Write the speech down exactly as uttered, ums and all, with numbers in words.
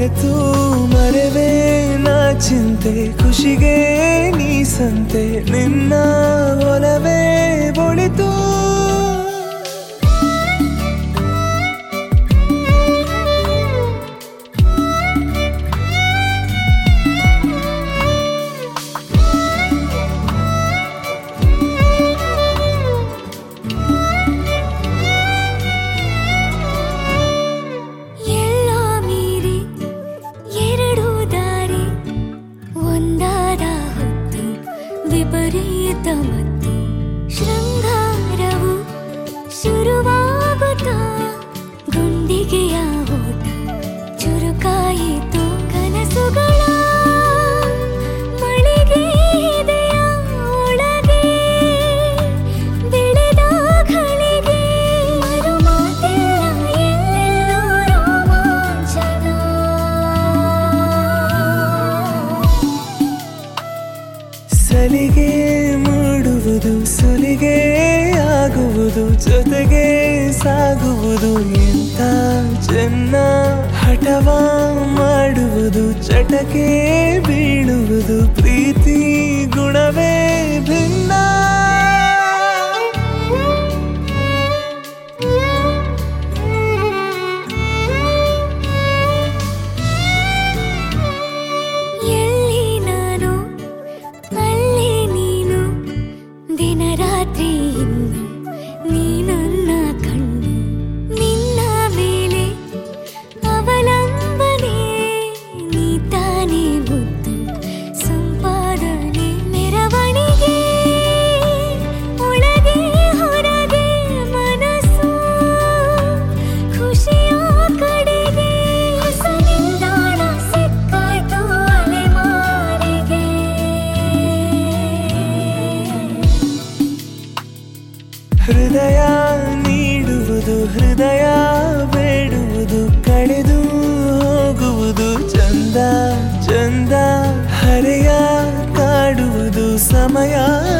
ಮರೆತು ಮರೆವೇ ನಾ ಚಿಂತೆ ಖುಷಿಗೆ ನೀ ಸಂತೆ ನಿನ್ನ ಒಲವೇ ಬೊಳಿತು ವಿಪರೀತ ಮತ್ತು ಶೃಂಗಾರವು ಶುರುವಾಗುತ್ತಾ ಗುಂಡಿಗೆಯ ಓಟ ಚುರುಕಾಯಿತು ಕನಸುಗಳ ಮಳೆಗೆ ಇದೆಯ ಒಳಗೆ ಬೆಳೆದ ಗಳಿಗೆ ಮರುಮಾತಿಲ್ಲ ಎಲ್ಲೆಲ್ಲೂ ರೋಮಾಂಚನ ಸಲಿಗೆ ಮೂಡುವುದು ಸುಲಿಗೆ ಆಗುವುದು ಜೊತೆಗೆ ಸಾಗುವುದು ಎಂತ ಚೆನ್ನ ಹಠವ ಮಾಡುವುದು ಚಟಕ್ಕೆ ಬೀಳುವುದು ಪ್ರೀತಿ ಗುಣವೇ ಭಿನ್ನ ದಿನರಾತ್ರಿ ಇನ್ನು ನೀ ನನ್ನ ಕಣ್ಣು ನಿನ್ನ ಮೇಲೆ ಅವಲಂಬನೆ ನೀ ತಾನೇ ಮುದ್ದು ಸಂಪಾದನೆ ಮೆರವಣಿಗೆ ಒಳಗೆ ಹೊರಗೆ ಮನಸ್ಸು ಖುಷಿಯ ಕಡೆಗೆ ಹೊಸ ನಿಲ್ದಾಣ ಸಿಕ್ಕಾಯ್ತು ಅಲೆಮಾರಿಗೆ ಹೃದಯ ನೀಡುವುದು ಹೃದಯ ಬೇಡುವುದು ಕಳೆದು ಹೋಗುವುದು ಚಂದ ಚಂದ ಹರೆಯ ಕಾಡುವುದು ಸಮಯ